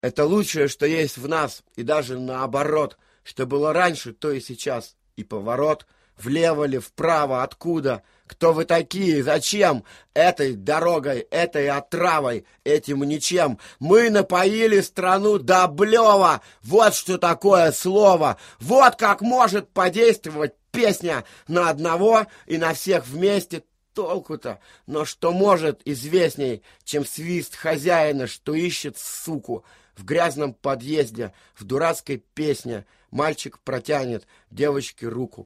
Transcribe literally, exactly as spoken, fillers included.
Это лучшее, что есть в нас, и даже наоборот, что было раньше, то и сейчас. И поворот, влево ли, вправо, откуда? Кто вы такие? Зачем? Этой дорогой, этой отравой, этим ничем. Мы напоили страну до блева. Вот что такое слово. Вот как может подействовать песня на одного и на всех вместе. Толку-то, но что может известней, чем свист хозяина, что ищет суку в грязном подъезде, в дурацкой песне. Мальчик протянет девочке руку.